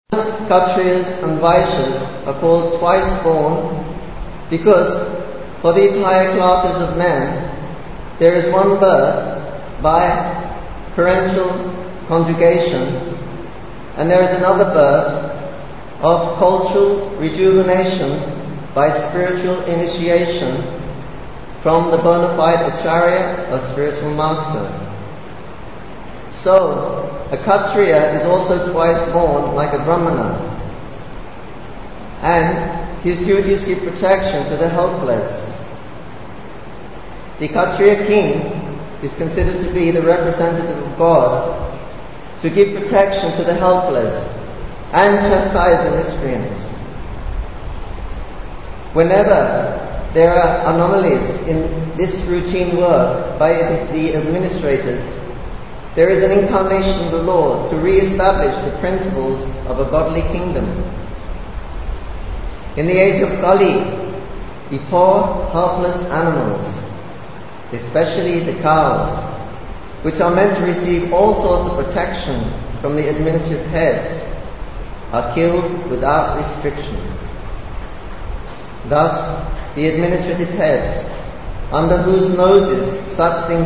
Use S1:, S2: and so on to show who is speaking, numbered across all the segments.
S1: Kshatriyas and Vaishyas are called twice born because for these higher classes of men there is one birth by parental conjugation and there is another birth of cultural rejuvenation by spiritual initiation from the bona fide acharya or spiritual master. So, a Kshatriya is also twice born like a Brahmana, and his duties give protection to the helpless. The Kshatriya king is considered to be the representative of God, to give protection to the helpless and chastise the miscreants. Whenever there are anomalies in this routine work by the administrators, there is an incarnation of the Lord to re-establish the principles of a godly kingdom. In the age of Kali, the poor, helpless animals, especially the cows, which are meant to receive all sorts of protection from the administrative heads, are killed without restriction. Thus, the administrative heads, under whose noses such things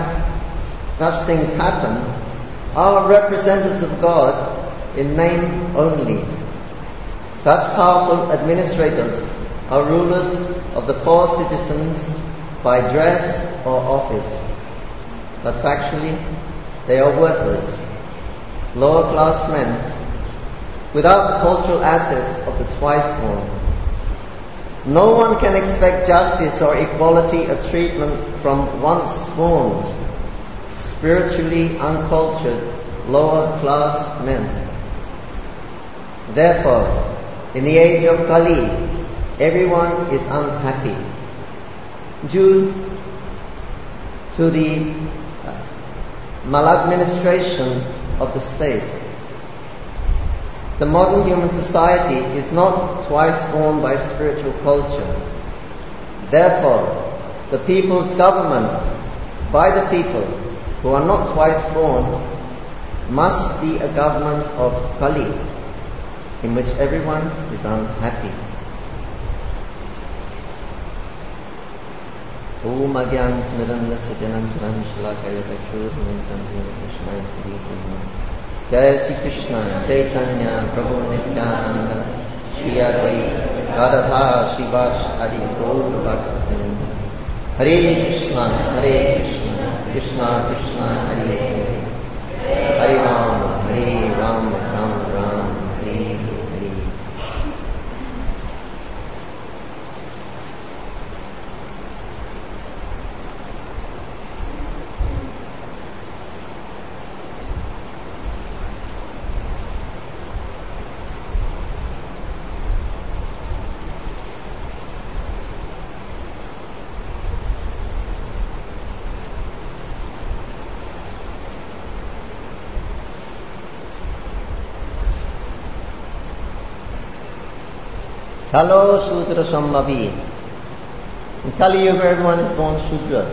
S1: happen, are representatives of God in name only. Such powerful administrators are rulers of the poor citizens by dress or office, but factually they are worthless, lower class men without the cultural assets of the twice born. No one can expect justice or equality of treatment from once born, spiritually uncultured, lower class men. Therefore, in the age of Kali, everyone is unhappy due to the maladministration of the state. The modern human society is not twice born by spiritual culture. Therefore, the people's government by the people who are not twice born must be a government of Kali, in which everyone is unhappy. Om Agyan Smiranda Sajanantaran Shalakaya Churvantam Krishnaya Sri Krishna Jai Sri Krishna Chaitanya Prabhu Nityananda Shri Advaita Gadadhar Shivash Adi Gaur Bhaktin Hare Krishna Krishna Krishna Hare Hare Hare Ram Ram Ram Hare Hare. Kalo Shudra Sambhavi. In Kali Yuga, everyone is born Shudra.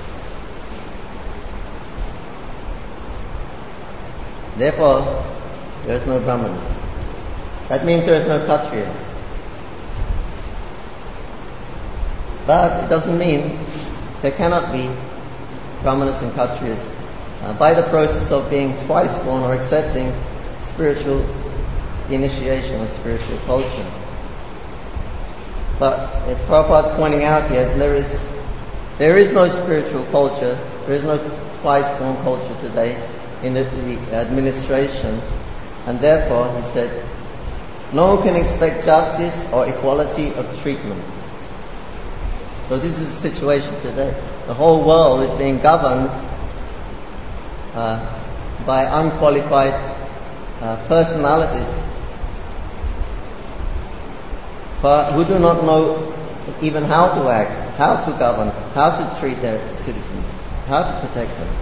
S1: Therefore, there is no Brahmanas. That means there is no Kshatriya. But it doesn't mean there cannot be Brahmanas and Kshatriyas by the process of being twice born or accepting spiritual initiation or spiritual culture. But as Prabhupada is pointing out here, there is no spiritual culture, there is no twice born culture today in the administration, and therefore, he said, no one can expect justice or equality of treatment. So this is the situation today. The whole world is being governed by unqualified personalities but who do not know even how to act, how to govern, how to treat their citizens, how to protect them.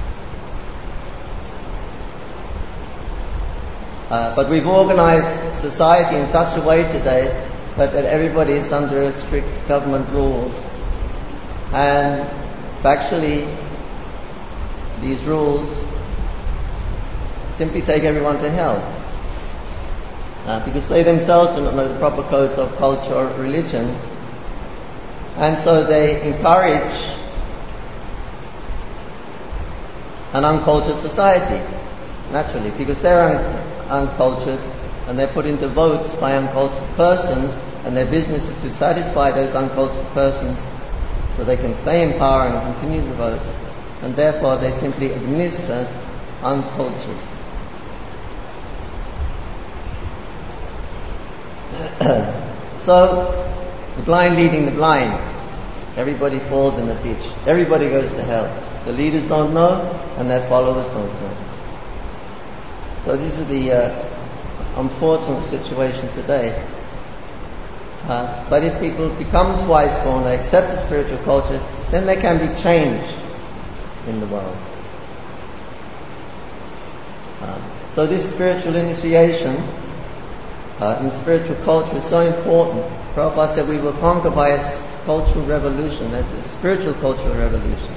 S1: But we've organized society in such a way today that everybody is under strict government rules, and factually these rules simply take everyone to hell. because they themselves do not know the proper codes of culture or religion, and so they encourage an uncultured society, naturally, because they're uncultured and they're put into votes by uncultured persons, and their business is to satisfy those uncultured persons so they can stay in power and continue the votes, and therefore they simply administer uncultured. So, the blind leading the blind. Everybody falls in the ditch. Everybody goes to hell. The leaders don't know, and their followers don't know. So this is the unfortunate situation today. But if people become twice born, they accept the spiritual culture, then they can be changed in the world. So this spiritual initiation in spiritual culture is so important. Prabhupada said we will conquer by a cultural revolution. That's a spiritual cultural revolution.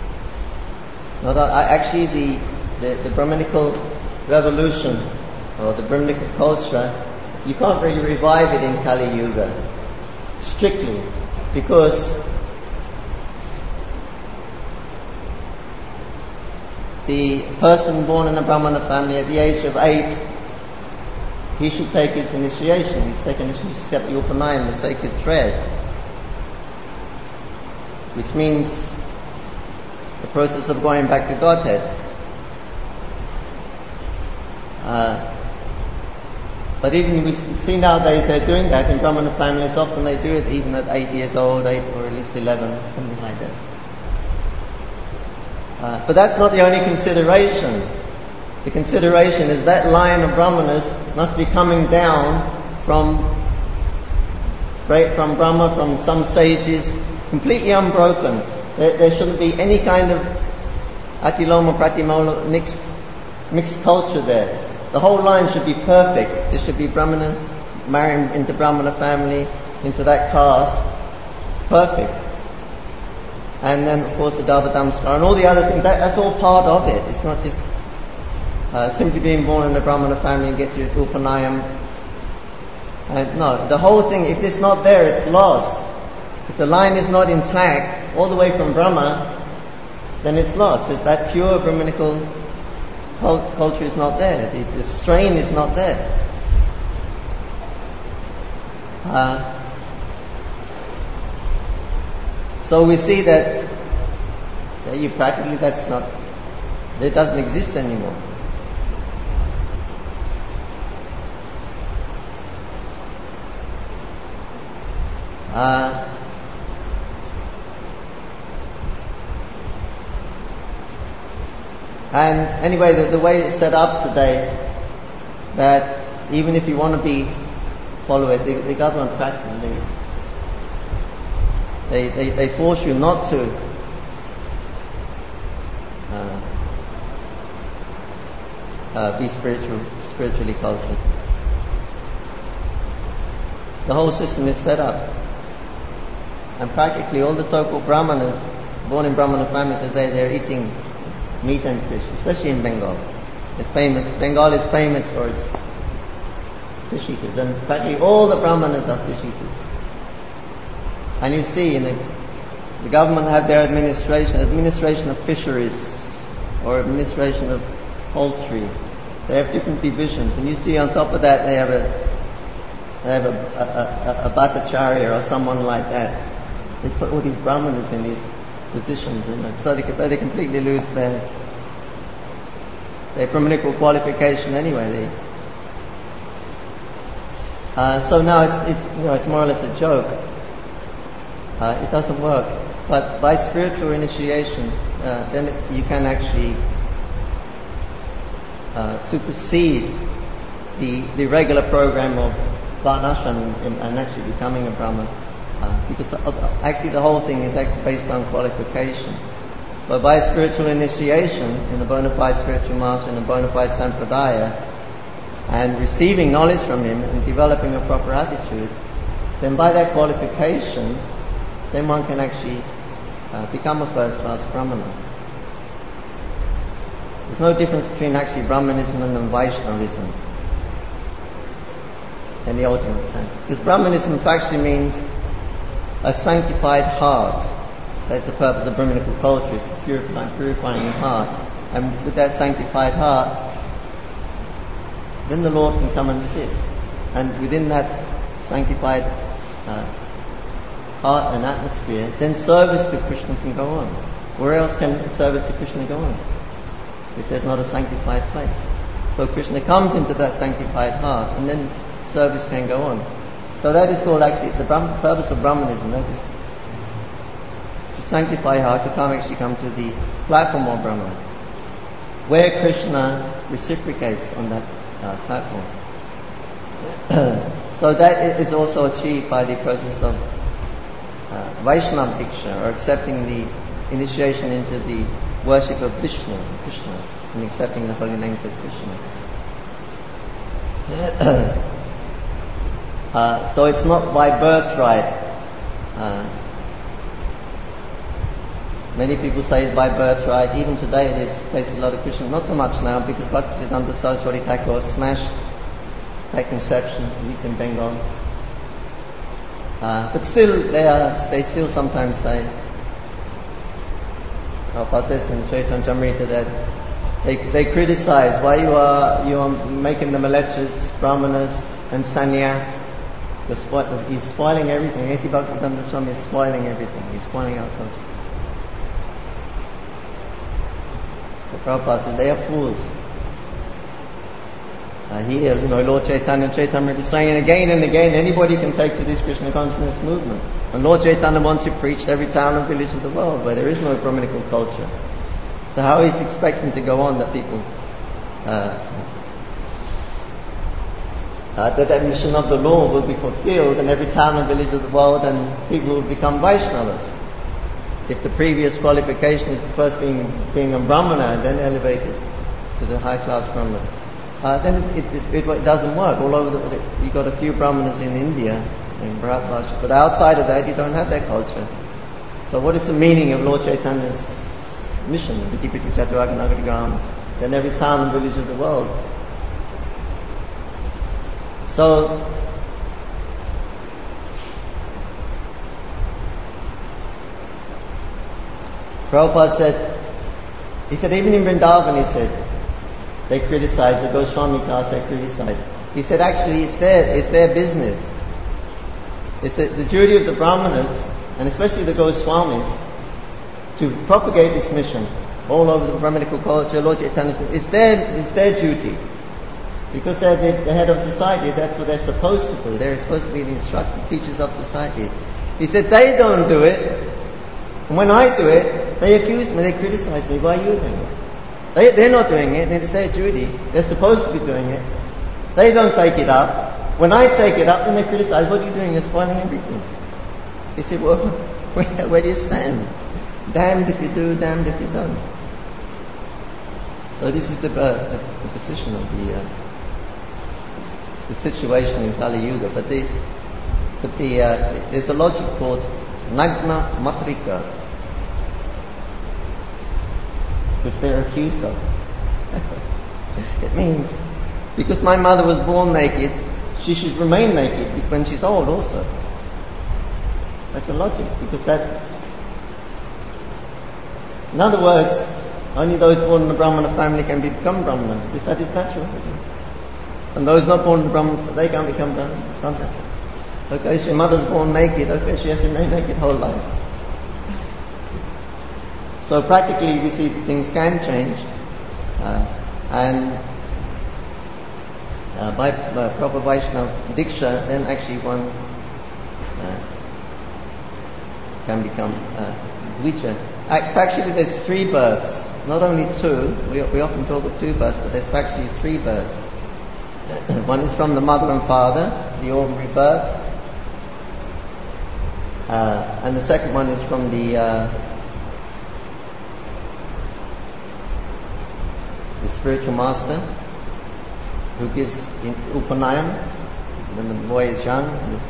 S1: Actually, the Brahminical revolution or the Brahminical culture, you can't really revive it in Kali Yuga, strictly, because the person born in a Brahmana family at the age of 8, he should take his initiation. His second initiation, accept the Upanayam, the sacred thread, which means the process of going back to Godhead. But even we see nowadays they're doing that in Brahmana families. Often they do it even at 8 years old, 8 or at least 11, something like that. But that's not the only consideration. The consideration is that line of Brahmanas must be coming down from Brahma, from some sages, completely unbroken. There shouldn't be any kind of atiloma, pratimola, mixed culture there. The whole line should be perfect. There should be Brahmana marrying into Brahmana family, into that caste, perfect. And then of course the Dharmadamskar and all the other things, that's all part of it. It's not just simply being born in a Brahmana family and get your Upanayam. No, the whole thing, if it's not there, it's lost. If the line is not intact, all the way from Brahma, then it's lost. It's that pure Brahminical culture is not there. The strain is not there. So we see that practically it doesn't exist anymore. And anyway, the way it's set up today, that even if you want to follow it, the government practically, they force you not to be spiritually cultured. The whole system is set up. And practically all the so-called Brahmanas, born in Brahmana family today, they're eating meat and fish, especially in Bengal. Bengal is famous for its fish eaters, and practically all the Brahmanas are fish eaters. And you see, the government have their administration of fisheries, or administration of poultry. They have different divisions, and you see on top of that they have a Bhattacharya or someone like that. They put all these Brahmanas in these positions, so they completely lose their Brahminical qualification anyway. So now it's more or less a joke. It doesn't work. But by spiritual initiation, then you can actually supersede the regular program of Varnashram and actually becoming a Brahman. Because actually the whole thing is actually based on qualification. But by spiritual initiation, in a bona fide spiritual master, in a bona fide sampradaya, and receiving knowledge from him and developing a proper attitude, then by that qualification, then one can actually become a first-class Brahmana. There's no difference between actually Brahmanism and Vaishnavism. in the ultimate sense. Because Brahmanism actually means a sanctified heart. That's the purpose of Brahminical culture, is purifying the heart. And with that sanctified heart, then the Lord can come and sit. And within that sanctified heart and atmosphere, then service to Krishna can go on. Where else can service to Krishna go on if there's not a sanctified place? So Krishna comes into that sanctified heart, and then service can go on. So that is called actually the purpose of Brahmanism. That is to sanctify heart, to actually come to the platform of Brahman, where Krishna reciprocates on that platform. So that is also achieved by the process of Vaishnava Diksha, or accepting the initiation into the worship of Krishna, and accepting the holy names of Krishna. So it's not by birthright. Many people say it's by birthright. Even today there's places a lot of Krishna. Not so much now, because Bhaktisiddhanta Saraswati Thakur smashed that conception, at least in Bengal. But still, they still sometimes say, Prabhupada says in Chaitanya Charitamrita that they criticize why you are making the malechas, brahmanas and sannyas. He's spoiling everything. A.C. Bhaktivedanta Swami is spoiling everything. He's spoiling our culture. So Prabhupada says they are fools. Here, Lord Chaitanya is saying it again and again, anybody can take to this Krishna consciousness movement. And Lord Chaitanya wants to preach to every town and village of the world where there is no Brahminical culture. So how is he expecting to go on that people, that mission of the Lord will be fulfilled in every town and village of the world, and people will become Vaishnavas? If the previous qualification is first being a Brahmana and then elevated to the high class Brahmana, then it doesn't work. All over you've got a few Brahmanas in India, in Bharatvarsha, but outside of that you don't have that culture. So what is the meaning of Lord Chaitanya's mission, then every town and village of the world? So Prabhupada said, even in Vrindavan, they criticize, the Goswami class, they criticize. He said actually it's their business. It's the duty of the Brahmanas, and especially the Goswamis, to propagate this mission all over the Brahminical culture. Lord Chaitanya's, it's their duty, because they're the head of society. That's what they're supposed to do. They're supposed to be the instructors, teachers of society. He said they don't do it, and when I do it, they accuse me, they criticize me. Why are you doing it? They're not doing it, and it's their duty. They're supposed to be doing it. They don't take it up. When I take it up, then they criticize. What are you doing? You're spoiling everything. He said, well, where do you stand? Damned if you do, damned if you don't. So this is the position of the situation in Kali Yuga. But there's a logic called Nagna Matrika, which they're accused of. It means, because my mother was born naked, she should remain naked when she's old also. That's a logic, because in other words, only those born in a Brahmana family can become Brahmana, because that is natural. And those not born in Brahmana, they can't become Brahmana. It's not natural. Okay, so your mother's born naked, okay, she has to remain naked whole life. So practically we see that things can change, and by proper Vaishnava Diksha, then actually one can become Dvija. Actually there's 3 births, not only 2. We often talk of 2 births, but there's actually 3 births. One is from the mother and father, the ordinary birth, and the second one is from the spiritual master, who gives in Upanayam when the boy is young.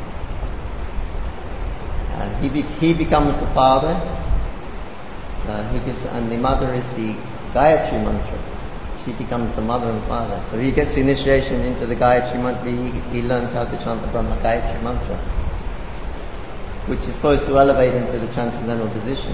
S1: He becomes the father. He gives, and the mother is the Gayatri mantra, she becomes the mother and father. So he gets initiation into the Gayatri Mantra, he learns how to chant the Brahma Gayatri Mantra, which is supposed to elevate him to the transcendental position.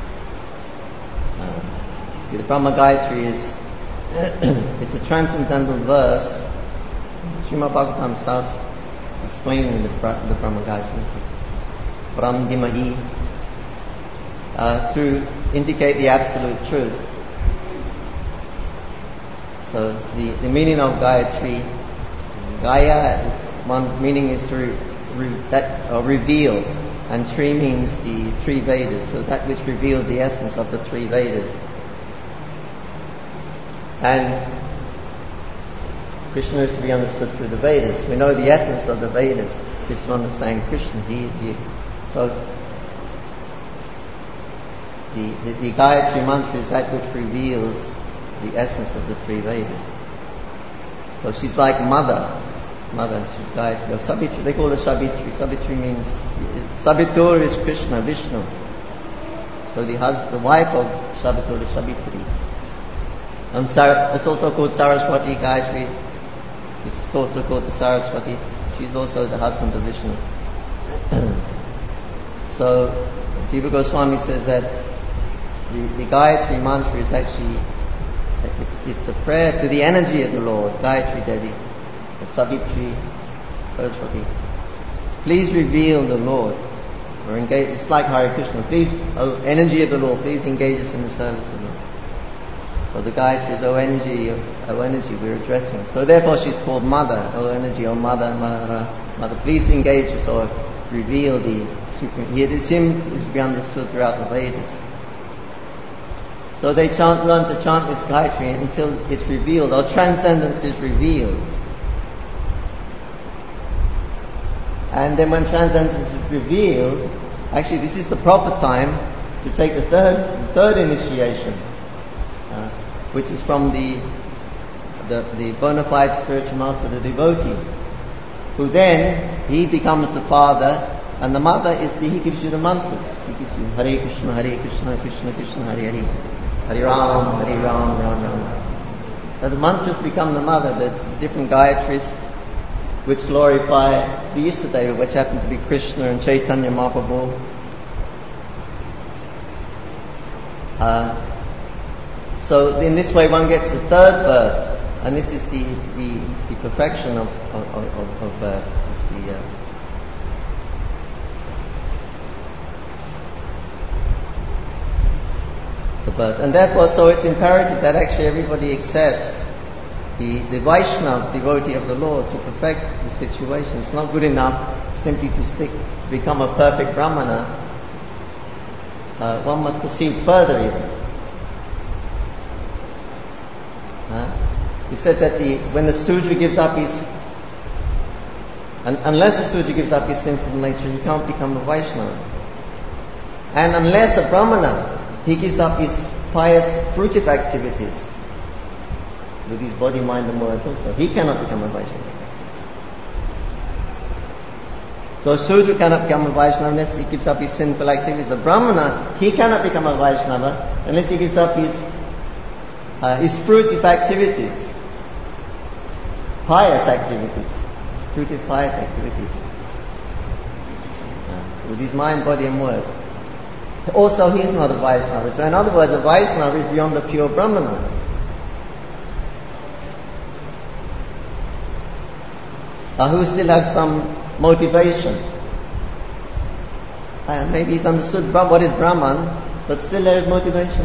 S1: The Brahma Gayatri is it's a transcendental verse. Srimad Bhagavatam starts explaining the Brahma Gayatri Brahm Dimahi to indicate the absolute truth. So the meaning of Gayatri, Gaya, one meaning is to reveal, and Tri means the three Vedas, so that which reveals the essence of the three Vedas. And Krishna is to be understood through the Vedas. We know the essence of the Vedas is to understand Krishna. He is the... So the Gayatri Mantra is that which reveals the essence of the three Vedas. So she's like mother, she's Gayatri. Or Sabitri, they call her Sabitri. Sabitri means... Sabitur is Krishna, Vishnu. So the wife of Sabitur is Sabitri. It's also called Saraswati Gayatri. It's also called the Saraswati. She's also the husband of Vishnu. So Jiva Goswami says that the Gayatri Mantra is actually it's a prayer to the energy of the Lord, Gayatri Devi, Savitri, Saraswati. Please reveal the Lord, or engage. It's like Hare Krishna. Please, oh energy of the Lord, please engage us in the service of the Lord. So the Gayatri is, oh energy, we're addressing. So therefore she's called Mother, oh energy, oh Mother, Mother. Please engage us or reveal the supreme. Here this hymn is to be understood throughout the Vedas. So they learn to chant this Gayatri until it's revealed, or transcendence is revealed. And then when transcendence is revealed, actually this is the proper time to take the third initiation, which is from the bona fide spiritual master, the devotee, who then, he becomes the father, and the mother he gives you the mantras. He gives you Hare Krishna, Krishna Krishna, Hare Hare, Hare Ram, Ram Ram. So the mantras become the mother, the different Gayatris, which glorify the Istadeva, which happen to be Krishna and Chaitanya Mahaprabhu. So in this way one gets the third birth, and this is the perfection of birth. It's the birth. And therefore, so it's imperative that actually everybody accepts the Vaishnava devotee of the Lord to perfect the situation. It's not good enough simply to become a perfect Brahmana. One must proceed further even. He said that when the Sudra gives up his, unless the Sudra gives up his sinful nature, he can't become a Vaishnava. And unless a Brahmana, he gives up his pious fruitive activities with his body, mind and words also, he cannot become a Vaishnava. So a Sudra cannot become a Vaishnava unless he gives up his sinful activities. A Brahmana, he cannot become a Vaishnava unless he gives up his fruitive activities, pious activities, fruitive pious activities, with his mind, body and words. Also, he is not a Vaishnava. So in other words, a Vaishnava is beyond the pure Brahmana. Who still has some motivation. Maybe he's understood what is Brahman, but still there is motivation.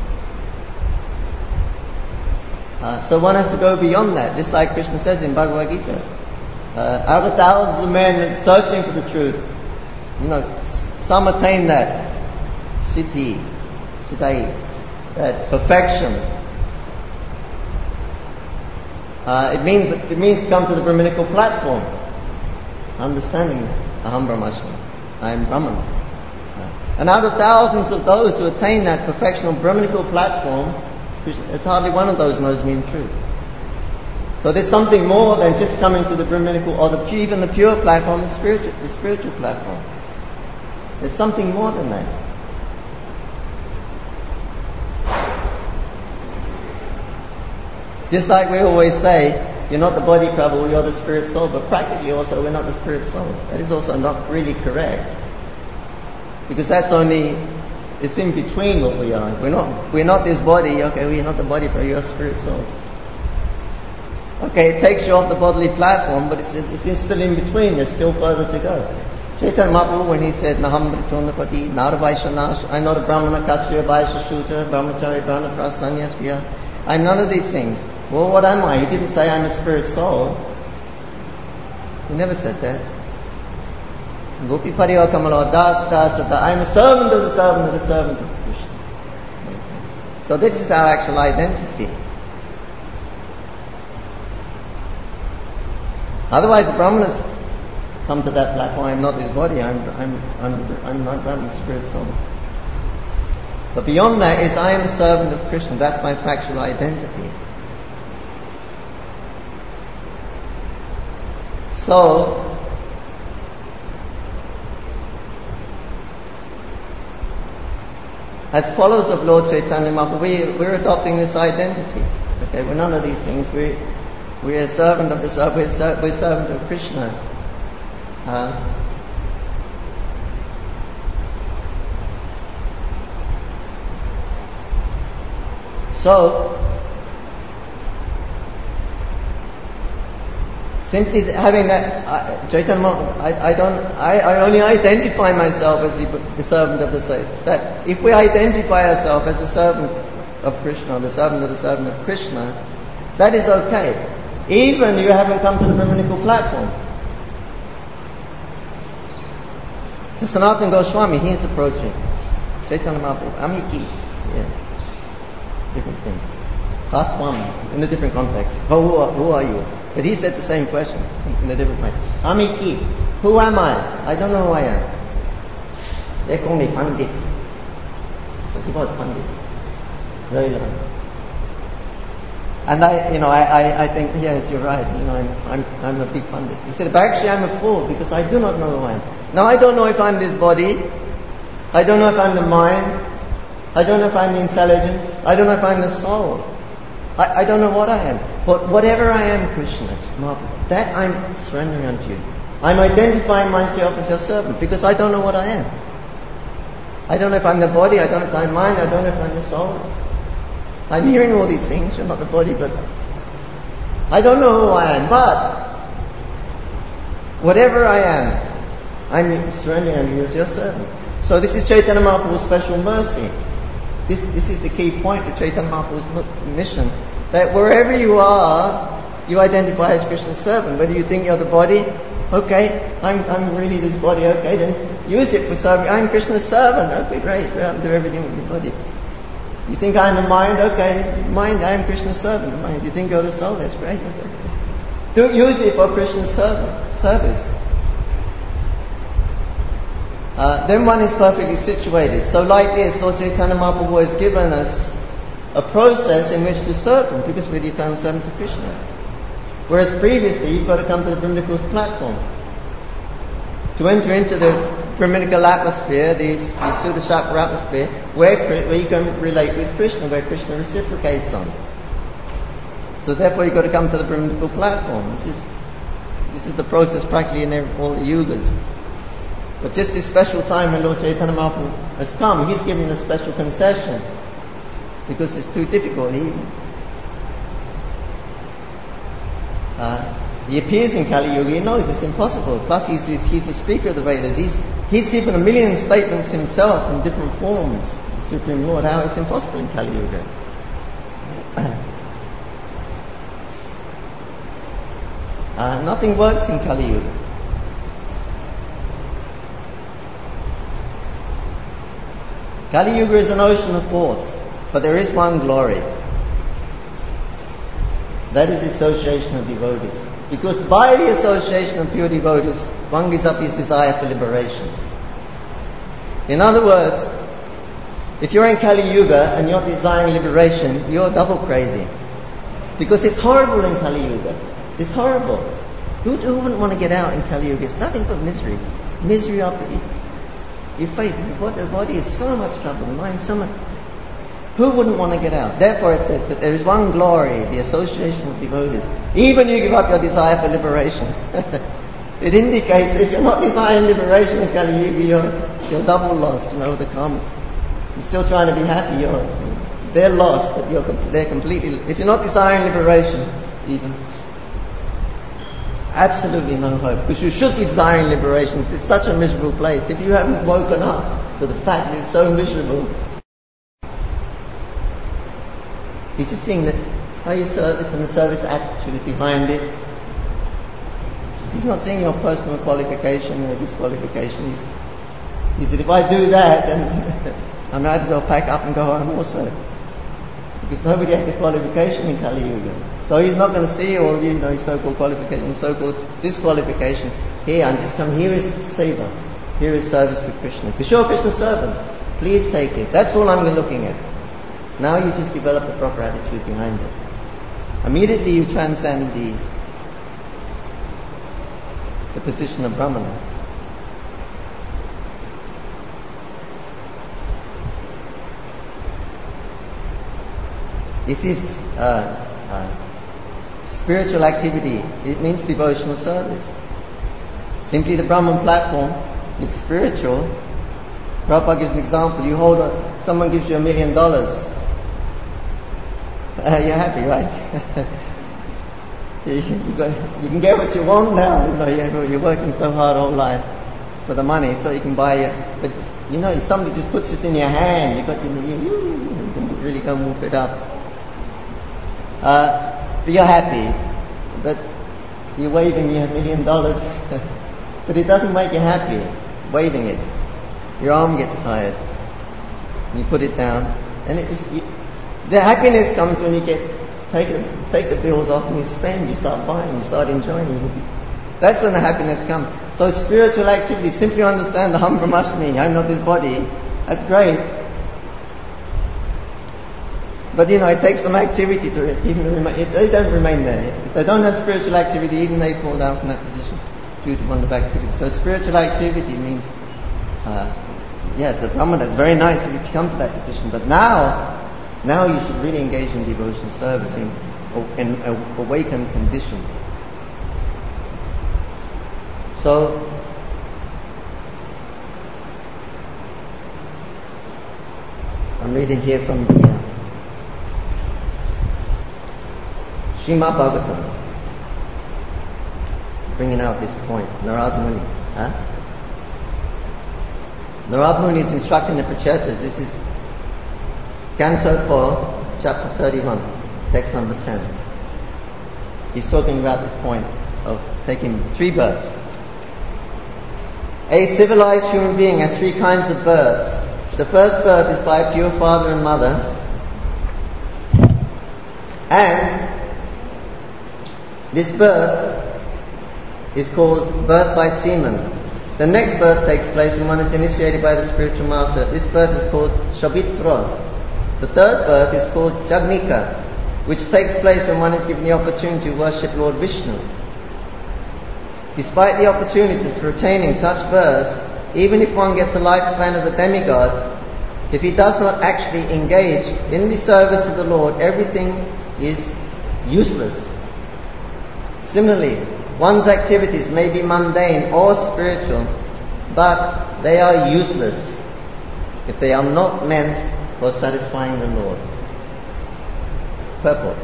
S1: So one has to go beyond that, just like Krishna says in Bhagavad Gita. Out of thousands of men searching for the truth, some attain that siddhi, that perfection. It means to come to the Brahminical platform, understanding Aham Brahmasmi, I am Brahman. And out of thousands of those who attain that perfection on Brahminical platform, it's hardly one of those knows me in truth. So there's something more than just coming to the Brahminical or even the pure platform, the spiritual platform. There's something more than that. Just like we always say, you're not the body, Prabhu, you're the spirit soul, but practically also we're not the spirit soul. That is also not really correct. Because that's only, it's in between what we are. We're not this body, okay, we're not the body, but you're spirit soul. Okay, it takes you off the bodily platform, but it's still in between, there's still further to go. Chaitanya Mahaprabhu, when he said, Naham Britonapati, Naravaishanash, I'm not a Brahmana, Kshatriya, Vaishya, Shudra, Brahmachari, Brahmana, Prasanyas, I'm none of these things. Well, what am I? He didn't say I'm a spirit soul. He never said that. Gopi Pariva Kamala Das Dasata, I'm a servant of the servant of the servant of Krishna. So this is our actual identity. Otherwise the Brahmanas come to that platform, I'm not this body, I'm not Brahman, spirit soul. But beyond that is I am a servant of Krishna, that's my factual identity. So, as followers of Lord Chaitanya Mahaprabhu, we're adopting this identity. Okay, we're none of these things. We're a servant of the we're servant of Krishna. So, simply having that, Chaitanya Mahaprabhu, I only identify myself as the servant of the saints. That if we identify ourselves as the servant of Krishna, or the servant of Krishna, that is okay. Even you haven't come to the Brahmanical platform. So Sanatana Goswami, he is approaching Chaitanya Mahaprabhu, Amiki, yeah, different thing. Khatwam, in a different context. Oh, who are you? But he said the same question in a different way. Amiki, who am I? I don't know who I am. They call me Pandit. So he was Pandit. Very learned. And I think, yes, you're right. I'm a big Pandit. He said, but actually I'm a fool because I do not know who I am. Now I don't know if I'm this body. I don't know if I'm the mind. I don't know if I'm the intelligence. I don't know if I'm the soul. I don't know what I am. But whatever I am, Krishna, that I'm surrendering unto you. I'm identifying myself as your servant because I don't know what I am. I don't know if I'm the body, I don't know if I'm mind, I don't know if I'm the soul. I'm hearing all these things, you're not the body, but I don't know who I am. But whatever I am, I'm surrendering unto you as your servant. So this is Chaitanya Mahaprabhu's special mercy. This is the key point of Chaitanya Mahaprabhu's mission. That wherever you are, you identify as Krishna's servant. Whether you think you're the body, okay, I'm really this body, okay, then use it for serving. I'm Krishna's servant, okay, great, I'll do everything with the body. You think I'm the mind, okay, mind, I am Krishna's servant. Mind. You think you're the soul, that's great, okay. Do use it for Krishna's service. Then one is perfectly situated. So like this, Lord Chaitanya Mahaprabhu has given us a process in which to serve Him, because we're the eternal servants of Krishna. Whereas previously, you've got to come to the Brahmanical platform. To enter into the Brahmanical atmosphere, the Suddha Chakra atmosphere, where you can relate with Krishna, where Krishna reciprocates on. So therefore you've got to come to the Brahmanical platform. This is the process practically in all the yugas. But just this special time when Lord Chaitanya Mahaprabhu has come, He's given a special concession. Because it's too difficult. He appears in Kali Yuga, he knows it's impossible. Plus he's the speaker of the Vedas. He's given 1 million statements himself in different forms. The Supreme Lord, how it's impossible in Kali Yuga. Nothing works in Kali Yuga. Kali Yuga is an ocean of thoughts, but there is one glory. That is the association of devotees. Because by the association of pure devotees, one gives up his desire for liberation. In other words, if you're in Kali Yuga and you're desiring liberation, you're double crazy. Because it's horrible in Kali Yuga. It's horrible. Who wouldn't want to get out in Kali Yuga? It's nothing but misery. Misery after you face. The body is so much trouble, the mind so much. Who wouldn't want to get out? Therefore it says that there is one glory, the association of devotees. Even you give up your desire for liberation. It indicates if you're not desiring liberation in Kali Yuga, you're double lost, the karmas. You're still trying to be happy, they're lost, but they're completely, if you're not desiring liberation, even, absolutely no hope. Because you should be desiring liberation. It's such a miserable place. If you haven't woken up to the fact that it's so miserable, he's just seeing that higher service and the service attitude behind it. He's not seeing your personal qualification or disqualification. He said, if I do that, then I might as well pack up and go home also. Because nobody has a qualification in Kali Yuga. So he's not going to see all his so-called qualification, so-called disqualification. Here, I'm just come, here is seva. Here is service to Krishna. Because you're a Krishna servant. Please take it. That's all I'm looking at. Now you just develop a proper attitude behind it. Immediately you transcend the position of Brahmana. This is spiritual activity. It means devotional service. Simply the Brahman platform, it's spiritual. Prabhupada gives an example. Someone gives you $1 million. You're happy, right? you can get what you want now. You're working so hard all life for the money, so you can buy it. But if somebody just puts it in your hand, you can really go and whoop it up. But you're happy, but you're waving your $1 million, but it doesn't make you happy. Waving it, your arm gets tired. And you put it down, and the happiness comes when you take the bills off and you spend, you start buying, you start enjoying. That's when the happiness comes. So spiritual activity, simply understand the Ham Brahmasmi, I'm not this body. That's great. But it takes some activity to they don't remain there. If they don't have spiritual activity, even they fall down from that position due to wonderful activity. So spiritual activity means, yes, the Brahmana, that's very nice if you come to that position. But now you should really engage in devotion service in awakened condition. So, I'm reading here from the Srimad Bhagavatam, bringing out this point. Narad Muni. Narad Muni is instructing the Prachetas. This is Canto 4, chapter 31, text number 10. He's talking about this point of taking 3 births. A civilized human being has 3 kinds of births. The first birth is by a pure father and mother, and this birth is called birth by semen. The next birth takes place when one is initiated by the spiritual master. This birth is called Shabitra. The third birth is called Jagnika, which takes place when one is given the opportunity to worship Lord Vishnu. Despite the opportunity for attaining such births, even if one gets the lifespan of a demigod, if he does not actually engage in the service of the Lord, everything is useless. Similarly, one's activities may be mundane or spiritual, but they are useless if they are not meant for satisfying the Lord. Purport.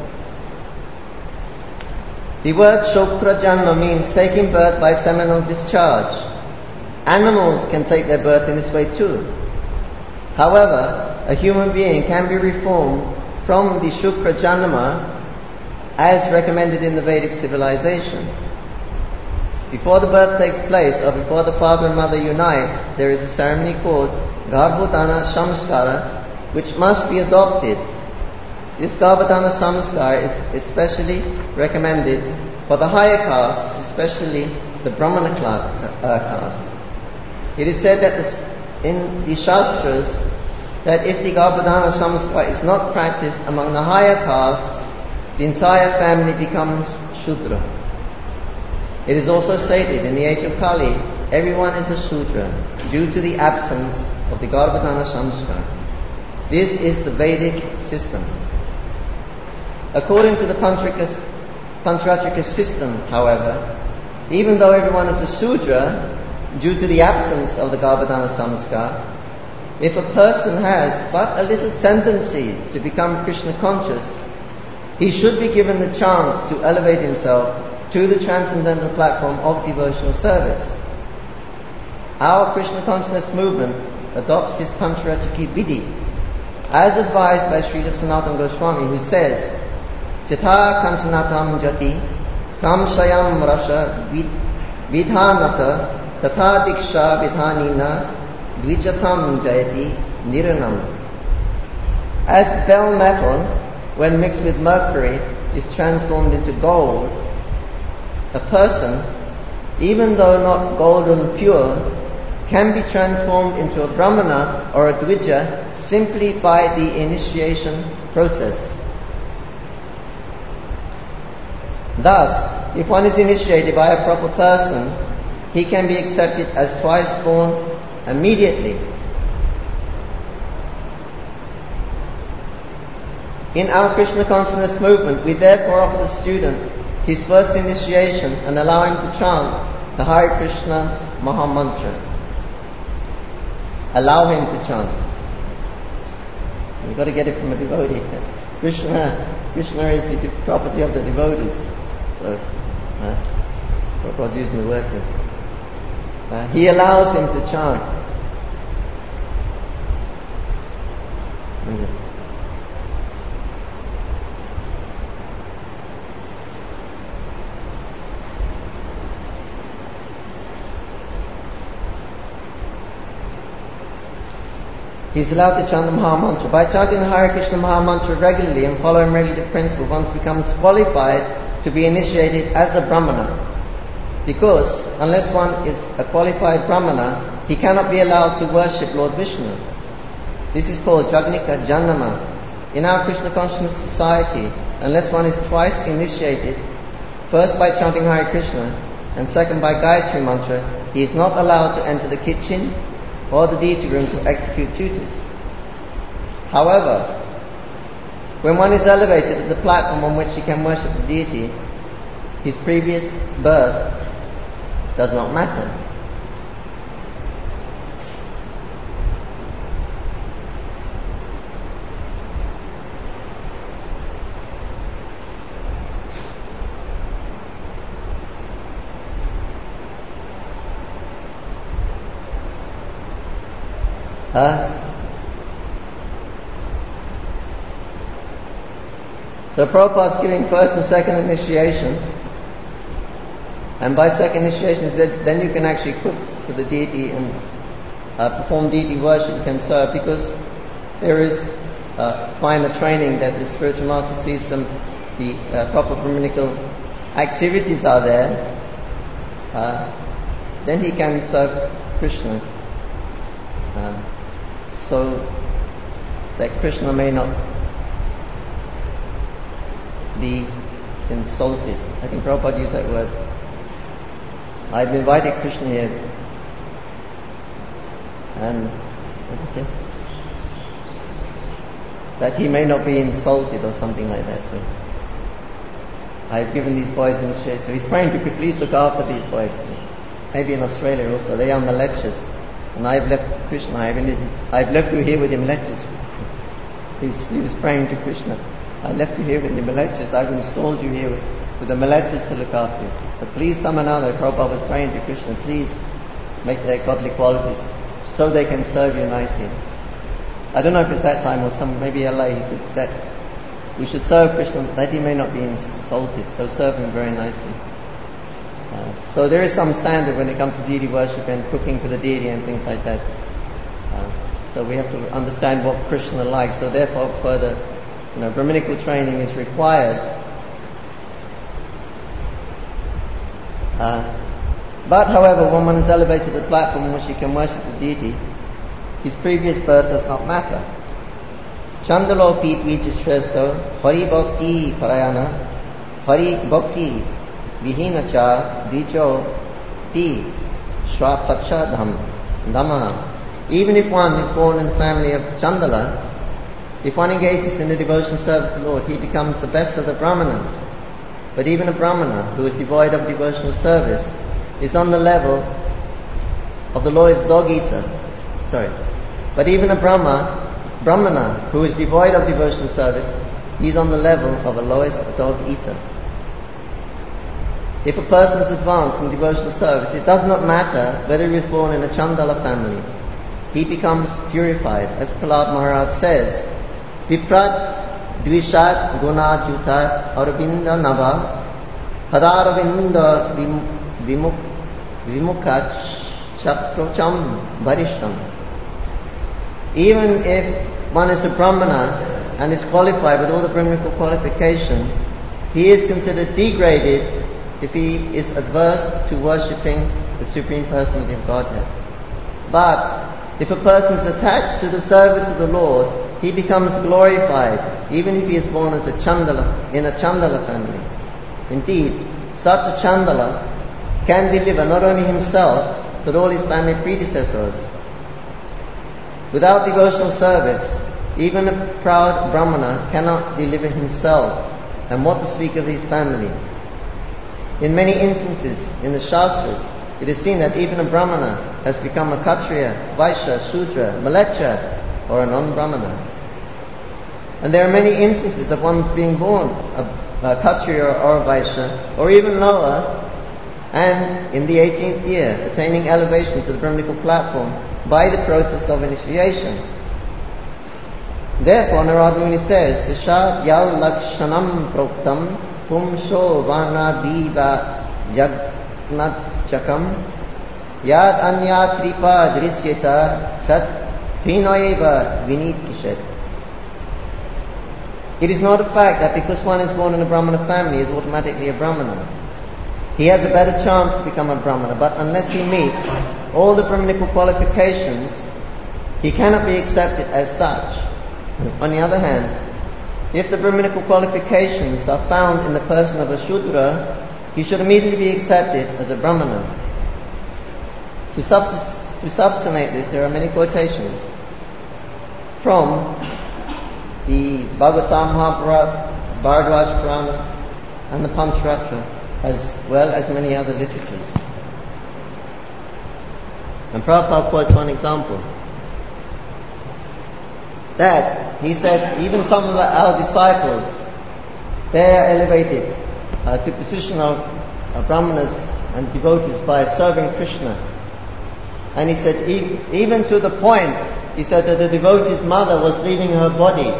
S1: The word Shokra Janma means taking birth by seminal discharge. Animals can take their birth in this way too. However, a human being can be reformed from the Shukra Janma as recommended in the Vedic civilization. Before the birth takes place, or before the father and mother unite, there is a ceremony called Garbhodana Samskara, which must be adopted. This Garbhodana Samskara is especially recommended for the higher castes, especially the Brahmana caste. It is said that in the Shastras that if the Garbhodana Samskara is not practiced among the higher castes, the entire family becomes Shudra. It is also stated in the age of Kali, everyone is a Shudra due to the absence of the Garbhodana Samskara. This is the Vedic system. According to the Panchatratika system, however, even though everyone is a Sudra, due to the absence of the Garbhadhana Samskar, if a person has but a little tendency to become Krishna conscious, he should be given the chance to elevate himself to the transcendental platform of devotional service. Our Krishna consciousness movement adopts this Panchatratika Vidhi, as advised by Srila Sanatana Goswami, who says, Chitha Kanchanatam Jati Kam Shayam Rasha Vidhanata Tatha Diksha Vidhanina Dvijatam Jayati Niranam. As bell metal, when mixed with mercury, is transformed into gold, a person, even though not golden pure, can be transformed into a brahmana or a dvija simply by the initiation process. Thus, if one is initiated by a proper person, he can be accepted as twice born immediately. In our Krishna consciousness movement, we therefore offer the student his first initiation and allow him to chant the Hare Krishna Maha Mantra. Allow him to chant. You've got to get it from a devotee. Krishna is the property of the devotees. So, Prabhupada using the word here. He allows him to chant. He is allowed to chant the Maha Mantra. By chanting the Hare Krishna Maha Mantra regularly and following regulative principle, one becomes qualified to be initiated as a Brahmana. Because unless one is a qualified Brahmana, he cannot be allowed to worship Lord Vishnu. This is called Jagnika Janama. In our Krishna Consciousness Society, unless one is twice initiated, first by chanting Hare Krishna and second by Gayatri Mantra, he is not allowed to enter the kitchen or the deity room to execute duties. However, when one is elevated to the platform on which he can worship the deity, his previous birth does not matter. So Prabhupada's giving first and second initiation, and by second initiation then you can actually cook for the deity and perform deity worship, you can serve, because there is finer training that the spiritual master sees the proper Brahminical activities are there, then he can serve Krishna. So that Krishna may not be insulted. I think Prabhupada used that word. I've invited Krishna here, and what did he say? That he may not be insulted or something like that. So I've given these boys initiation. So he's praying to please look after these boys. Maybe in Australia also, they are on the lectures. And I've left Krishna, I've left you here with him lectures. He was praying to Krishna. I left you here with the lectures, I've installed you here with the lectures to look after you. But please, somehow or another, Prabhupada was praying to Krishna, please make their godly qualities so they can serve you nicely. I don't know if it's that time or maybe Allah, he said that we should serve Krishna that he may not be insulted, so serve him very nicely. So there is some standard when it comes to deity worship and cooking for the deity and things like that. So we have to understand what Krishna likes. So therefore further, Brahminical training is required. But however, when one is elevated to the platform on which he can worship the deity, his previous birth does not matter. Chandalo Pit Vijishresto, Hari Bhakti Parayana, Hari Bhakti Vihinacha Dijo Pi Shwapaksha Dhamma. Even if one is born in the family of Chandala, If one engages in the devotional service of the Lord, he becomes the best of the brahmanas. But even a brahmana who is devoid of devotional service is on the level of the lowest dog eater. But even a brahmana who is devoid of devotional service, he is on the level of a lowest dog eater. If a person is advanced in devotional service, it does not matter whether he was born in a Chandala family. He becomes purified. As Prahlad Maharaj says, Viprat Dvishat Gunajuta Arvinda Nava Hadaravinda Vimukach Chaprocham Varishtam. Even if one is a Brahmana and is qualified with all the Brahmanical qualifications, he is considered degraded if he is adverse to worshipping the Supreme Personality of Godhead. But if a person is attached to the service of the Lord, he becomes glorified, even if he is born as in a Chandala family. Indeed, such a Chandala can deliver not only himself, but all his family predecessors. Without devotional service, even a proud Brahmana cannot deliver himself, and what to speak of his family. In many instances in the Shastras, it is seen that even a Brahmana has become a Kshatriya, Vaishya, Shudra, Mleccha, or a non-Brahmana. And there are many instances of one's being born a Kshatriya or a Vaishya, or even lower, and in the 18th year, attaining elevation to the Brahmanical platform by the process of initiation. Therefore, Narada Muni says, Sishat yal lakshanam proktam pumsho vana viva yagnachakam yad anya tripa drisyeta tat trinoeva vinit kishet. It is not a fact that because one is born in a Brahmana family, he is automatically a Brahmana. He has a better chance to become a Brahmana, but unless he meets all the Brahmanical qualifications, he cannot be accepted as such. On the other hand, if the Brahmanical qualifications are found in the person of a Shudra, he should immediately be accepted as a Brahmana. To substantiate this, there are many quotations from the Bhagavatam Mahabharata, Bharadwaj Purana, and the Pancharatra, as well as many other literatures. And Prabhupada quotes one example. That, he said, even some of our disciples, they are elevated to position of Brahmanas and devotees by serving Krishna. And he said, even to the point, he said that the devotee's mother was leaving her body,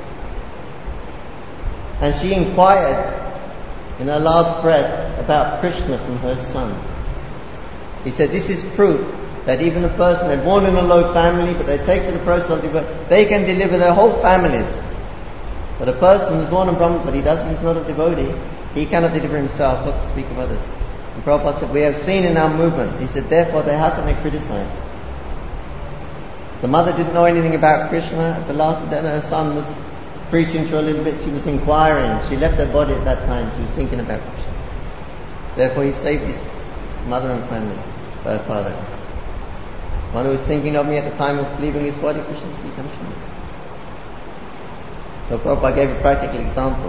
S1: and she inquired in her last breath about Krishna from her son. He said, this is proof that even a person, they're born in a low family, but they take to the process of devotion, they can deliver their whole families. But a person who's born in Brahman, but he's not a devotee, he cannot deliver himself, not to speak of others. And Prabhupada said, we have seen in our movement, he said, therefore how can they criticize? The mother didn't know anything about Krishna. At the last day, her son was preaching to her a little bit, she was inquiring. She left her body at that time, she was thinking about Krishna. Therefore he saved his mother and family by her father. One who was thinking of me at the time of leaving his body, Krishna, he comes to me. So Prabhupada gave a practical example.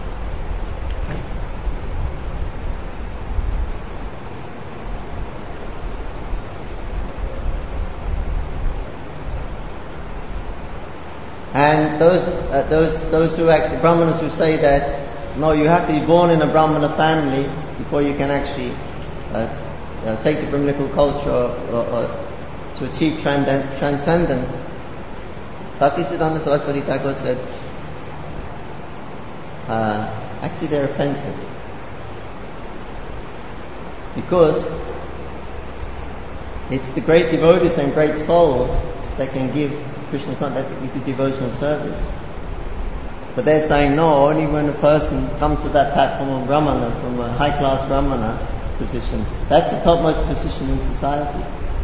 S1: And those who actually, Brahmanas who say that, no, you have to be born in a Brahmana family before you can actually take the Brahmanical culture or to achieve transcendence. Bhaktisiddhanta Saraswati Thakur said, actually they're offensive. Because it's the great devotees and great souls that can give Krishna consciousness with the devotional service. But they're saying no, only when a person comes to that platform of Brahmana, from a high class Brahmana position, that's the topmost position in society.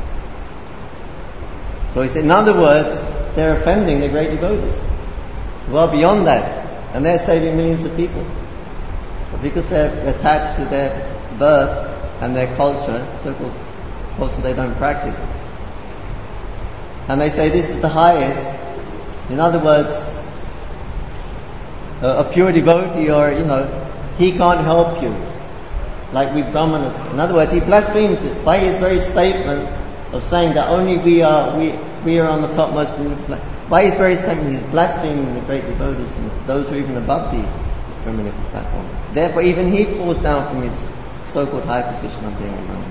S1: So he said, in other words, they're offending the great devotees. Well beyond that, and they're saving millions of people. But because they're attached to their birth and their culture, so-called culture they don't practice, and they say this is the highest. In other words, a pure devotee, or he can't help you, like we Brahmanas. In other words, he blasphemes it by his very statement of saying that only we are on the topmost. By his very statement, he's blaspheming the great devotees and those who are even above the Brahmanical platform. Therefore, even he falls down from his so-called high position of being a Brahman.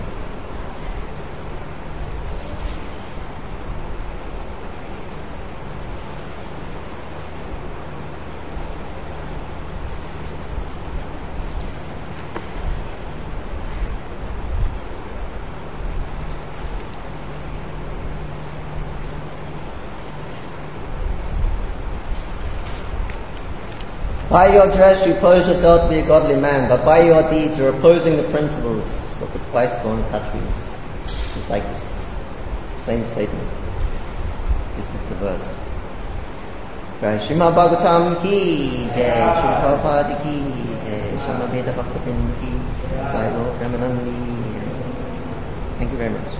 S1: By your dress you pose yourself to be a godly man, but by your deeds you're opposing the principles of the twice-born Khatris. It's like this same statement. This is the verse. Jai Srimad Bhagavatam ki Jai, Srila Prabhupada ki Jai, Srila Veda Bhaktivinoda ki Jai, Lord Ramanandi. Thank you very much.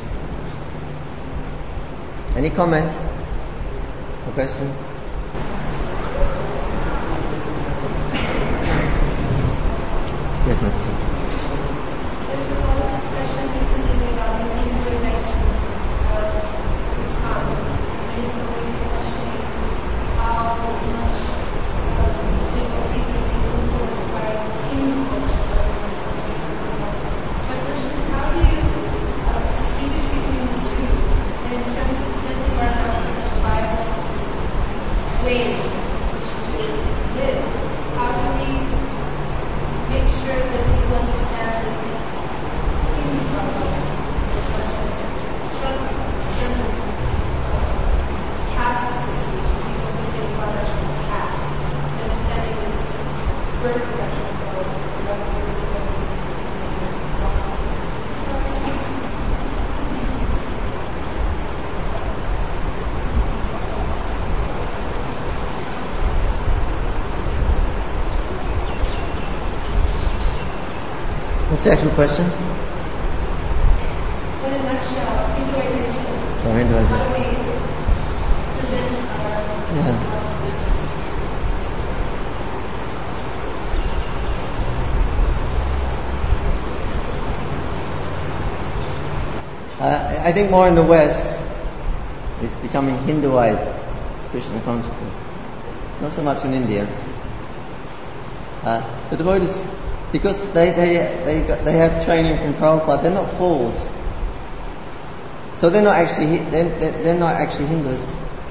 S1: Any comment or question? Yes, ma'am.
S2: There's a lot of discussion recently about the Hinduization of Islam. And it's always questioning how much devotees are being influenced by Hindu culture. So my question is, how do you distinguish between the two? And in terms of presenting ourselves in the Bible ways in which to live, how do we make sure that people understand that it's Hindu problem as much as certain caste association, people associate Bangladesh with caste, understanding that birth is actually relative, because of philosophy.
S1: What's the actual question?
S2: In a nutshell, Hinduization.
S1: Oh, Hinduization.
S2: How do we present our
S1: I think more in the West, it's becoming Hinduized Krishna consciousness. Not so much in India. The devotees, because they have training from Prabhupada, they're not fools. So they're not actually Hindus.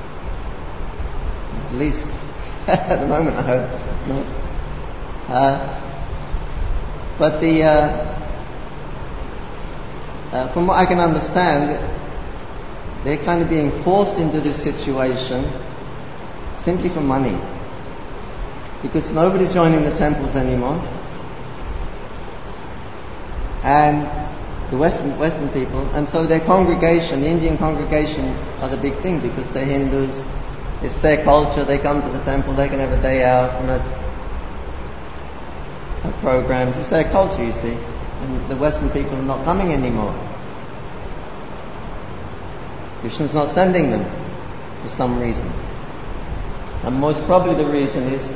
S1: At least at the moment, I hope. No. But from what I can understand, they're kind of being forced into this situation simply for money, because nobody's joining the temples anymore. And the Western people, and so their congregation, the Indian congregation, are the big thing, because they're Hindus, it's their culture, they come to the temple, they can have a day out and have programs, it's their culture, you see, and the Western people are not coming anymore. Krishna's not sending them for some reason, and most probably the reason is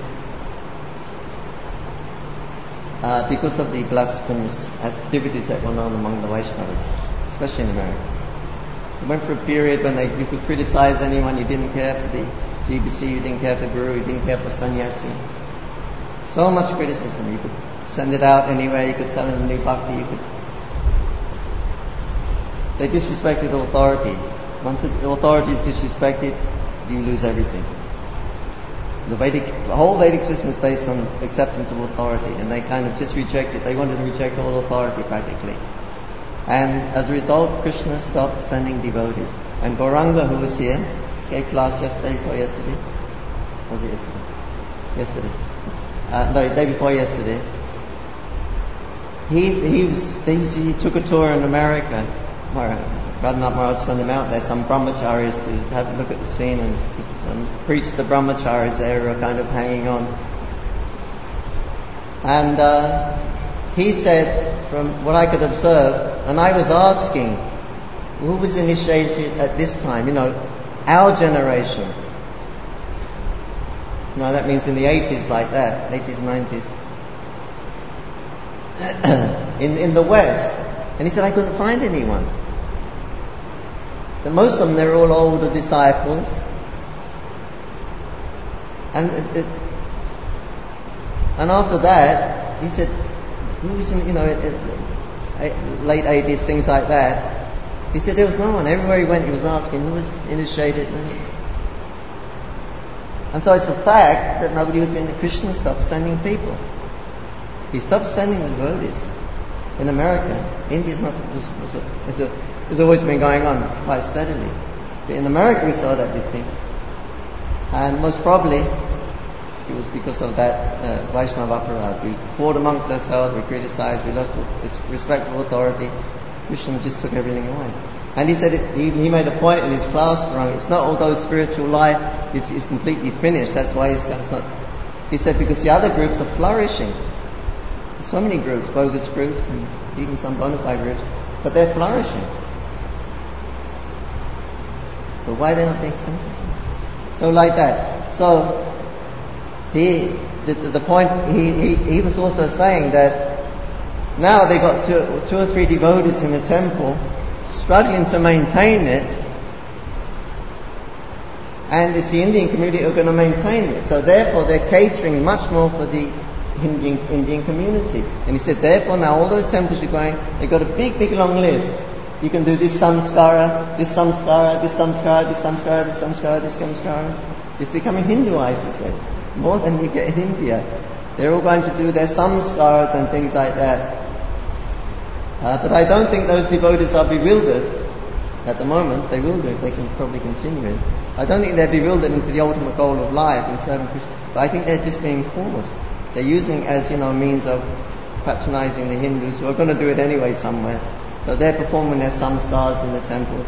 S1: because of the blasphemous activities that went on among the Vaishnavas, especially in America. It went for a period when you could criticize anyone, you didn't care for the GBC, you didn't care for Guru, you didn't care for sannyasi. So much criticism, you could send it out anyway, you could sell in the new bhakti, They disrespected authority. Once the authority is disrespected, you lose everything. The whole Vedic system is based on acceptance of authority, and they kind of just rejected. They wanted to reject all authority practically. And as a result, Krishna stopped sending devotees. And Gauranga, who was here, gave class yesterday. Was it yesterday? Yesterday. No, the day before yesterday. He took a tour in America. Radhanath Maharaj sent him out there, some brahmacharis, to have a look at the scene and preach the brahmacharis there who are kind of hanging on. And he said, from what I could observe, and I was asking, who was initiated at this time? Our generation. No, that means in the 80s like that, 80s, 90s. in the West. And he said, I couldn't find anyone. And most of them, they're all older disciples. And after that, he said, who was in, late 80s, things like that. He said there was no one. Everywhere he went, he was asking who was initiated. And so it's a fact that nobody was being. The Christians stopped sending people. He stopped sending the devotees. In America, India's not has always been going on quite steadily. But in America, we saw that big thing, and most probably it was because of that Vaishnava aparad. We fought amongst ourselves, we criticized, we lost respect for authority. Christians just took everything away. And he said he made a point in his class, it's not although spiritual life is completely finished, that's why it's not. He said because the other groups are flourishing. There's so many groups, bogus groups and even some bona fide groups, but they're flourishing. But why they're not being simple? So like that. So the point he was also saying that now they got two or three devotees in the temple struggling to maintain it, and it's the Indian community who are going to maintain it. So therefore they're catering much more for the Indian community. And he said therefore now all those temples you're going, they've got a big long list. You can do this samskara, this samskara, this samskara, this samskara, this samskara, this samskara. It's becoming Hinduized, he said, more than you get in India. They're all going to do their samskaras and things like that. But I don't think those devotees are bewildered at the moment. They will do if they can probably continue it. I don't think they're bewildered into the ultimate goal of life in serving Krishna. But I think they're just being forced. They're using it as, means of patronizing the Hindus who are going to do it anyway somewhere. So they're performing their samskars in the temples.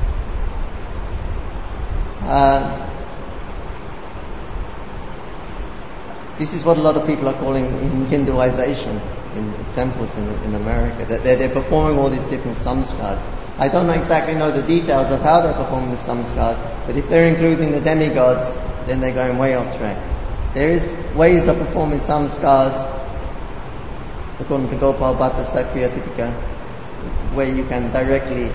S1: This is what a lot of people are calling Hinduization in temples in America. That they're performing all these different samskars. I don't exactly know the details of how they're performing the samskars, but if they're including the demigods, then they're going way off track. There is ways of performing samskars, according to Gopal Bhatta Sakriya Tipika, where you can directly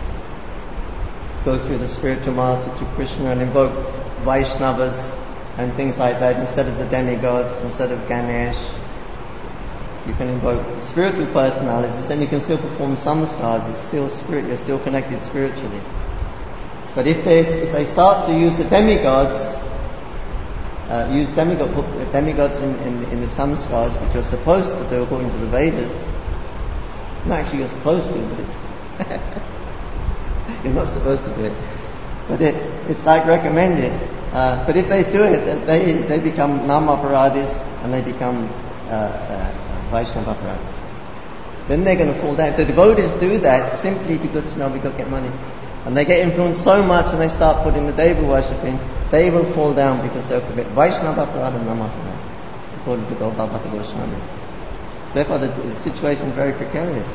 S1: go through the spiritual master to Krishna and invoke Vaishnavas and things like that instead of the demigods, instead of Ganesh. You can invoke spiritual personalities and you can still perform samskars. It's still spirit, you're still connected spiritually. But if they start to use the demigods, use demigods in the samskars, which you're supposed to do according to the Vedas. Not actually you're supposed to, but it's you're not supposed to do it. But it's like recommended. But if they do it, they become nam-aparadis and they become Vaishnava aparadis. Then they're going to fall down. If the devotees do that simply because we've got to get money, and they get influenced so much and they start putting the Deva worship in, they will fall down because they'll commit Vaishnava aparad and nam-aparad, according to Gopal Bhatta Goswami. Therefore the situation is very precarious.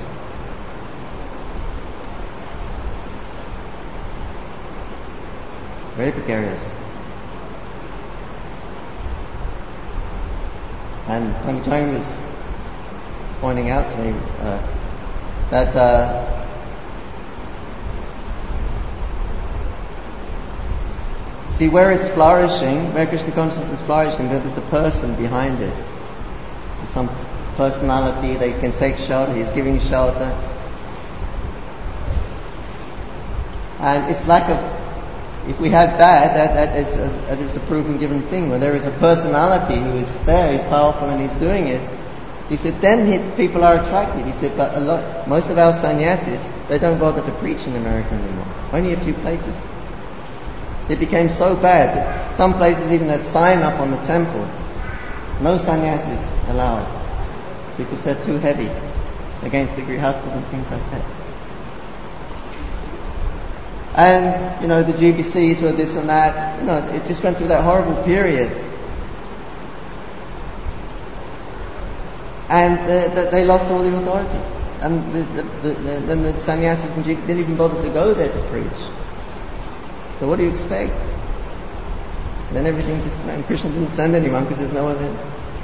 S1: Very precarious. And Pangchang was pointing out to me that see where it's flourishing, where Krishna consciousness is flourishing, there's the person behind it. There's some personality, they can take shelter, he's giving shelter. And it's like if we have that is a proven given thing, where there is a personality who is there, he's powerful and he's doing it. He said, then people are attracted. He said, but most of our sannyasis, they don't bother to preach in America anymore. Only a few places. It became so bad that some places even had sign up on the temple, no sannyasis allowed, because they're too heavy against the grihastas and things like that. And, the GBCs were this and that. It just went through that horrible period. And they lost all the authority. And then the sannyasis and GBCs didn't even bother to go there to preach. So what do you expect? Then everything just, and Krishna didn't send anyone because there's no one there.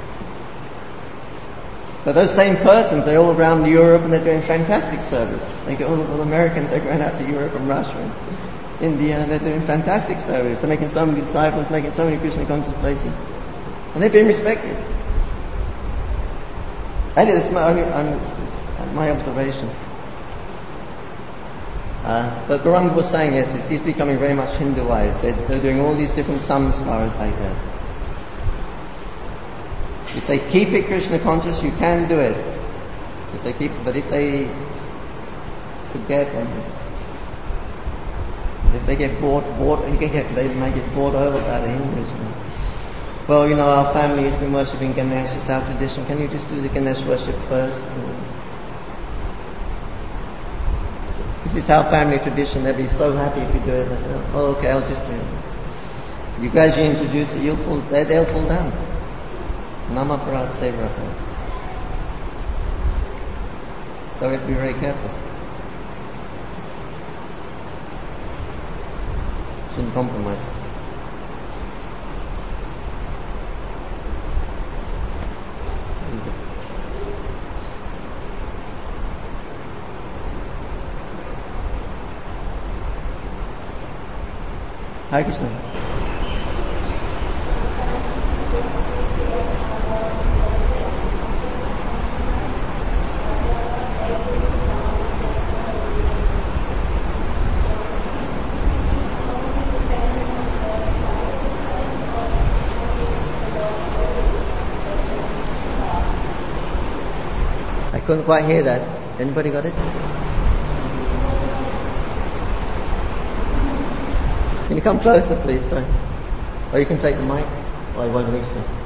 S1: But those same persons, they're all around Europe and they're doing fantastic service. They get all the Americans, they're going out to Europe and Russia and India, and they're doing fantastic service. They're making so many disciples, making so many Krishna conscious places. And they're being respected. That is my observation. But Gauranga was saying this, he's becoming very much Hinduized. They're doing all these different samskaras like that. If they keep it Krishna conscious, you can do it. But if they forget and if they get bored, they may get bored over by the English. Well, our family has been worshipping Ganesh, it's our tradition. Can you just do the Ganesh worship first? This is our family tradition. They'll be so happy if you do it. Oh, okay, I'll just do it. You guys, you introduce it, they'll fall down. Nama Parat Sevraha. So we have to be very careful. Shouldn't compromise. Hare Krishna. I couldn't quite hear that. Anybody got it? Can you come closer, please? Sorry. Or you can take the mic. Or I won't reach them.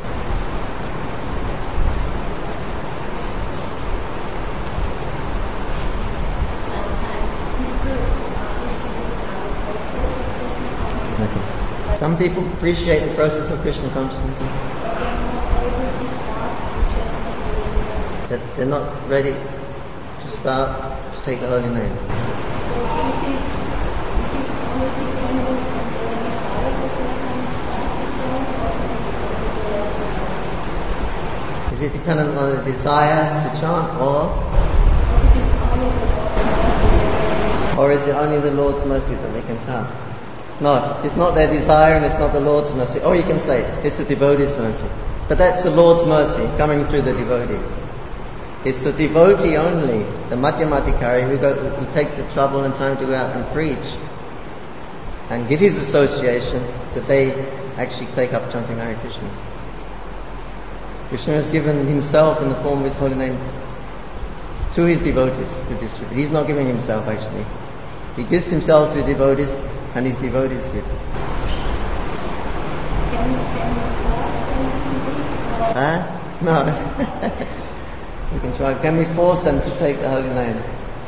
S1: Okay. Some people appreciate the process of Krishna consciousness. That they're not ready to start to take the holy name. Is it dependent on the desire to chant, or is it only the Lord's mercy that they can chant? No, it's not their desire and it's not the Lord's mercy. Or you can say it's the devotee's mercy. But that's the Lord's mercy coming through the devotee. It's the devotee only, the Madhyamadikari, who takes the trouble and time to go out and preach and give his association, that they actually take up chanting Hare Krishna. Krishna has given himself in the form of his holy name to his devotees to distribute. He's not giving himself actually. He gives himself to devotees and his devotees give. No. We can try. Can we force them to take the holy name?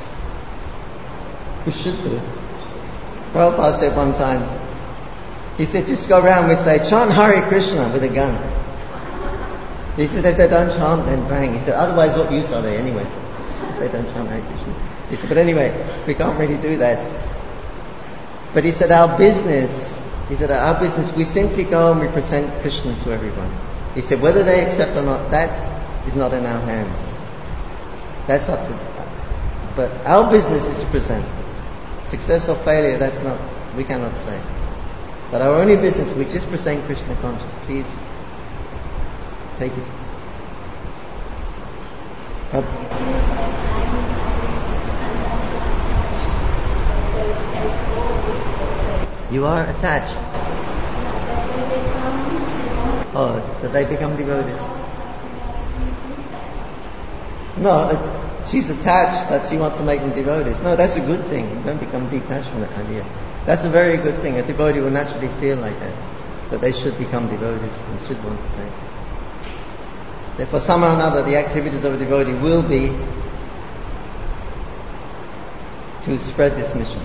S1: We should do. Prabhupada said one time, he said, just go around and say, chant Hare Krishna with a gun. He said, if they don't chant, then bang. He said, otherwise what use are they anyway? If they don't chant Hare Krishna. He said, but anyway, we can't really do that. But he said, our business, we simply go and we present Krishna to everyone. He said, whether they accept or not, that is not in our hands. That's up to, but our business is to present. Success or failure, we cannot say. But our only business, we just present Krishna conscious. Please, take it. You are attached. Oh, that they become devotees. No, she's attached that she wants to make them devotees. No, that's a good thing. You don't become detached from that idea. That's a very good thing. A devotee will naturally feel like that they should become devotees and should want to take. Therefore, somehow or another, the activities of a devotee will be to spread this mission.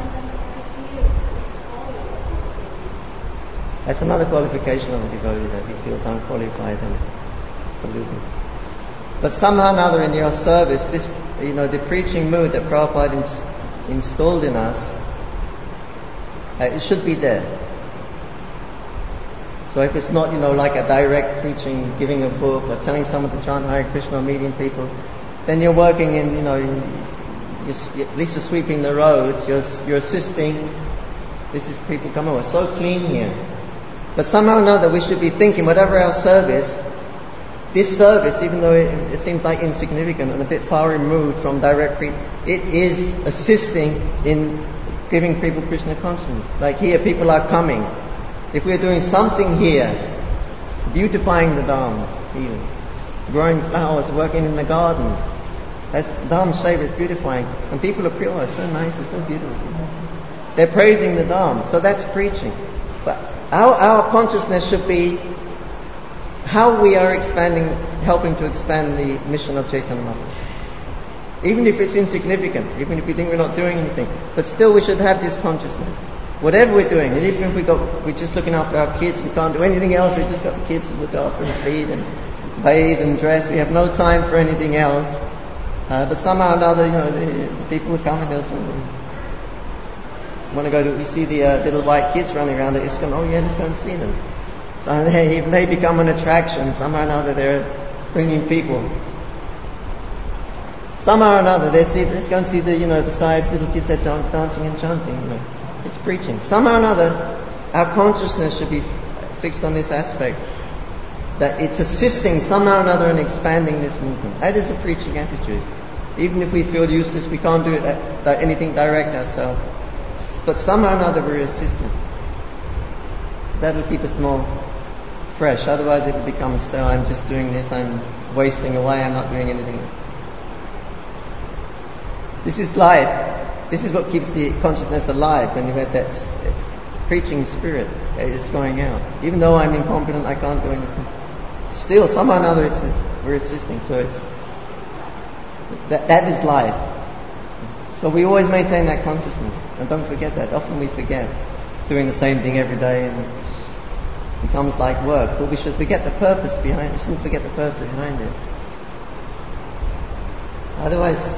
S1: That's another qualification of a devotee, that he feels unqualified and polluted. But somehow or another in your service, this, the preaching mood that Prabhupada installed in us, it should be there. So if it's not, like a direct preaching, giving a book, or telling someone to chant Hare Krishna, or meeting people, then you're working in, at least you're sweeping the roads, you're assisting. This is people come over, so clean here. But somehow or another we should be thinking, whatever our service, this service, even though it seems like insignificant and a bit far removed from direct preaching, it is assisting in giving people Krishna consciousness. Like here, people are coming. If we're doing something here, beautifying the Dham, even growing flowers, working in the garden, that's Dham Seva is beautifying, and people are pure, it's so nice, it's so beautiful. They're praising the Dham, so that's preaching. But our consciousness should be how we are helping to expand the mission of Chaitanya Mahaprabhu. Even if it's insignificant, even if we think we're not doing anything, but still we should have this consciousness. Whatever we're doing, and even if we're just looking after our kids, we can't do anything else, we've just got the kids to look after and feed and bathe and dress, we have no time for anything else. But somehow or another, the people who come and they'll want to go you see the little white kids running around at ISKCON, oh yeah, let's go and see them. So even they become an attraction, somehow or another they're bringing people. Somehow or another, let's go and see the Sahib's little kids that are dancing and chanting, It's preaching. Somehow or another, our consciousness should be fixed on this aspect, that it's assisting somehow or another in expanding this movement. That is a preaching attitude. Even if we feel useless, we can't do anything direct ourselves. But somehow or another we're assisting. That'll keep us more fresh. Otherwise it will become stale. I'm just doing this, I'm wasting away, I'm not doing anything. This is life. This is what keeps the consciousness alive, when you have that preaching spirit that is going out. Even though I'm incompetent, I can't do anything. Still, somehow or another we're assisting. So that is life. So we always maintain that consciousness. And don't forget that. Often we forget doing the same thing every day and it becomes like work. But we should forget the purpose behind it. We shouldn't forget the purpose behind it. Otherwise,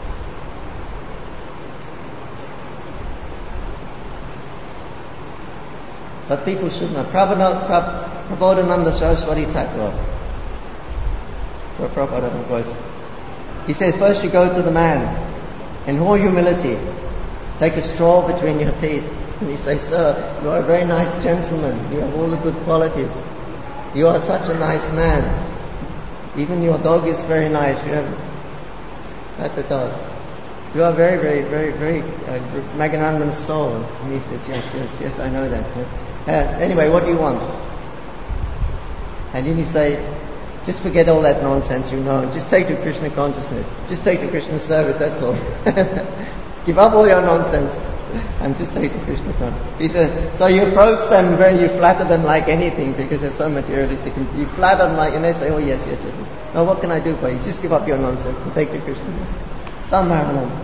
S1: but people should know. Prabodhananda Saraswati Thakur, Prabhupada voice. He says, first you go to the man, in all humility, take a straw between your teeth, and you say, sir, you are a very nice gentleman, you have all the good qualities, you are such a nice man, even your dog is very nice, you have at the dog. You are very, very, very, very magnanimous soul. And he says, yes, I know that. Anyway, what do you want? And then you say, just forget all that nonsense just take to Krishna consciousness. Just take to Krishna service, that's all. Give up all your nonsense and just take to Krishna consciousness. He said, so you approach them and you flatter them like anything because they're so materialistic. You flatter them and they say, oh yes. Now what can I do for you? Just give up your nonsense and take to Krishna. Somehow or another.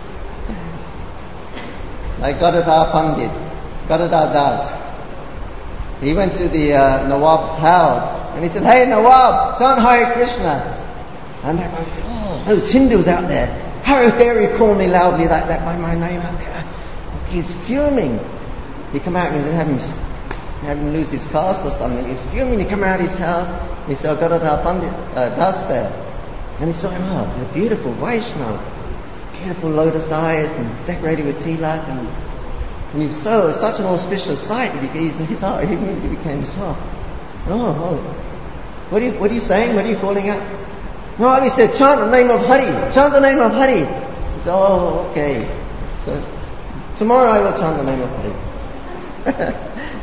S1: Like Gadadhar Pandit, Gadadhar Das. He went to the Nawab's house and he said, hey Nawab, chant Hare Krishna. And they're going, oh, those Hindus out there, how dare you call me loudly like that by my name out there? He's fuming. He come out and have him lose his caste or something. He's fuming. He come out of his house and he saw Gadadhar Pandit Das there. And he saw him, oh, the beautiful Vaishnava, beautiful lotus eyes and decorated with tilak and he saw such an auspicious sight. His heart immediately became soft. Oh, what are you saying? What are you calling out? No, he said, chant the name of Hari. Chant the name of Hari. He said, oh, okay. So tomorrow I will chant the name of Hari.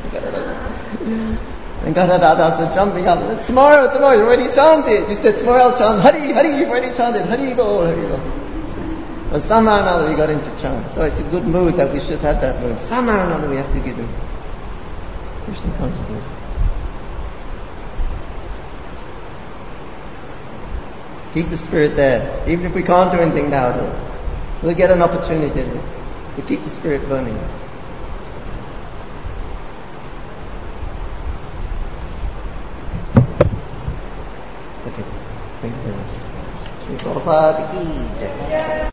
S1: And Gadadhar Das was jumping up. Tomorrow, you already chanted. You said, tomorrow I'll chant Hari, you've already chanted. Hari go. But somehow or another we got into chant. So it's a good mood that we should have that mood. Somehow or another we have to give him Krishna consciousness. Keep the spirit there. Even if we can't do anything now, we'll get an opportunity to keep the spirit burning. Okay. Thank you very much. Prabhupada ki jai.